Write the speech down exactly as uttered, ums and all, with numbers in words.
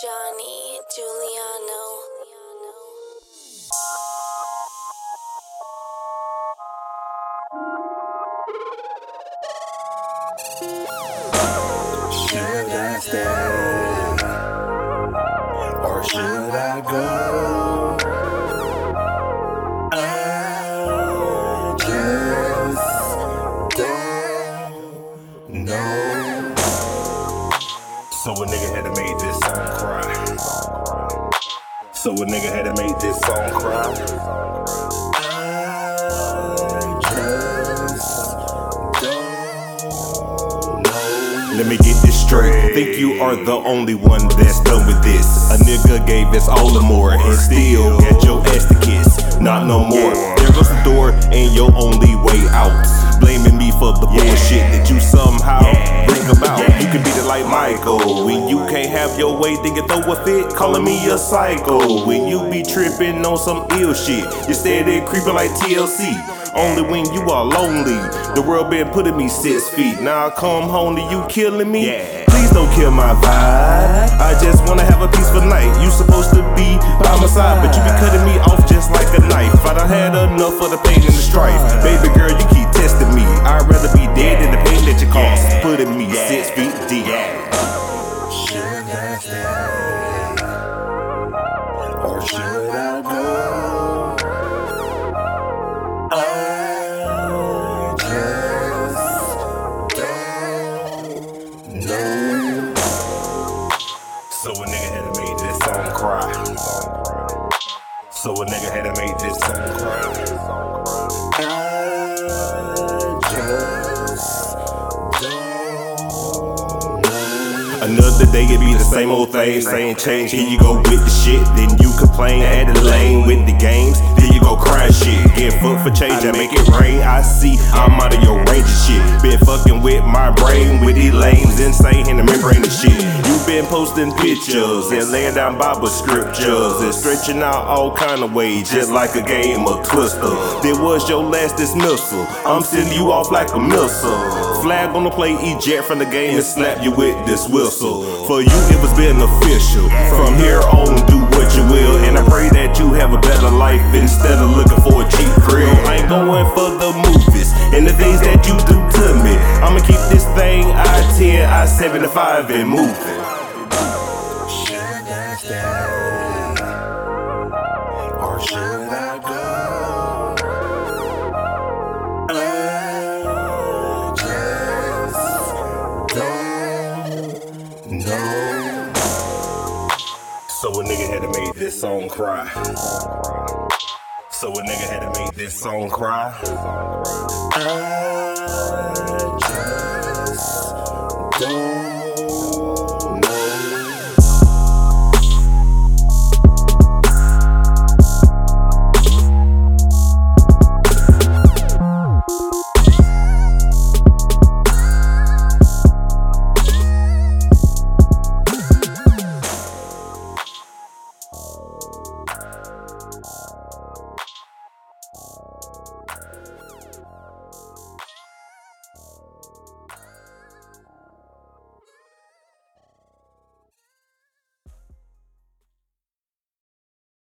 Johnny Giuliano. Should I stay or should I go? I just don't know. So a nigga had to make this song cry. So a nigga had to make this song cry. I just don't know. Let me get this straight. Think you are the only one that's done with this. A nigga gave us all the more and still got your ass to kiss. Not no more. There goes the door and your only way out. Blaming me for the bullshit that you somehow bring about. You can beat it like Michael. When you can't have your way, then you throw a fit, calling me a psycho. When you be tripping on some ill shit, you steady creeping like T L C. Only when you are lonely. The world been putting me six feet. Now I come home to you killing me. Please don't kill my vibe. I just wanna have a peaceful night. You supposed to be by my side, but you be cutting me off just like a knife. I done had enough of the pain and the strife. Baby girl, you keep testing me. I'd rather be dead than the pain that you cause, putting me six feet deep. Should I stay or should I go? I just don't know. So a nigga had to make this song cry. So a nigga had to make this song cry. I just don't know. Another day it be the same old thing, same change. Here you go with the shit, then you complain, add the lane with the games. Then you go cry shit, get fucked for change, I make it rain. I see I'm out of your range of shit. Been fucking with my brain with these lames, insane in the membrane and shit. You been posting pictures and laying down Bible scriptures and stretching out all kind of ways, just like a game of Twister. There was your last dismissal. I'm sending you off like a missile. Flag on the play, eject from the game and slap you with this whistle. For you, it was beneficial. From here on, do what you will, and I pray that you have a better life instead of looking for a cheap thrill. I ain't going for the movies and the things that you do to me. I'ma keep this thing I ten, I seventy-five and moving. Should I stay or should I go? I just don't know. So a nigga had to make this song cry. So a nigga had to make this song cry.